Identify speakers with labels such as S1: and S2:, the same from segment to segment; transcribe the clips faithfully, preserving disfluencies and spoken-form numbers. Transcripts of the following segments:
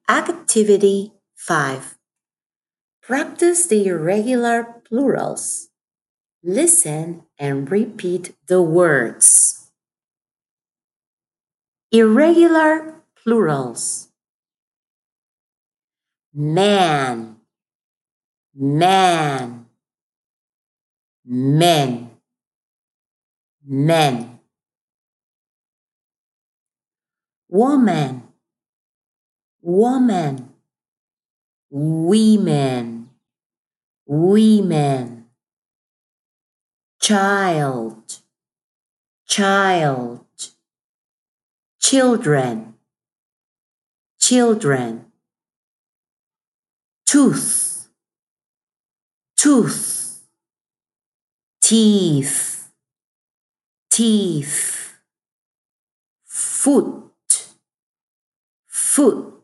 S1: Activity five. Practice the irregular plurals. Listen and repeat the words. Irregular plurals. Man, man, men, men. Woman, woman, women, women. Child, child. Children, children. Tooth, tooth. Teeth, teeth. Foot, foot.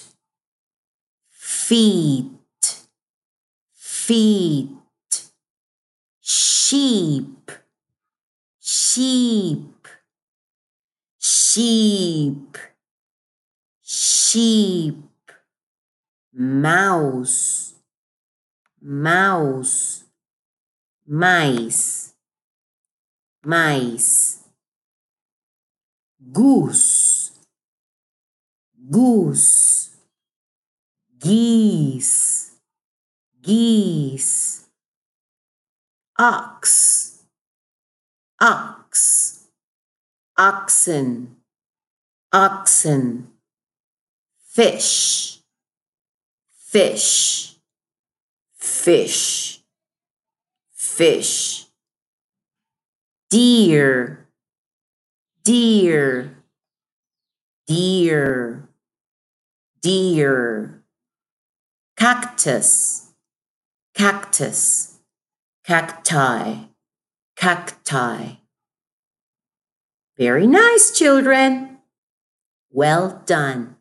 S1: Feet, feet. Sheep, sheep. Sheep, sheep. Mouse, mouse. Mice, mice. Goose, goose. Geese, geese. Ox, ox. Oxen, oxen. Fish, fish, fish, fish. Deer, deer, deer, deer. Cactus, cactus. Cacti, cacti. Very nice, children. Well done.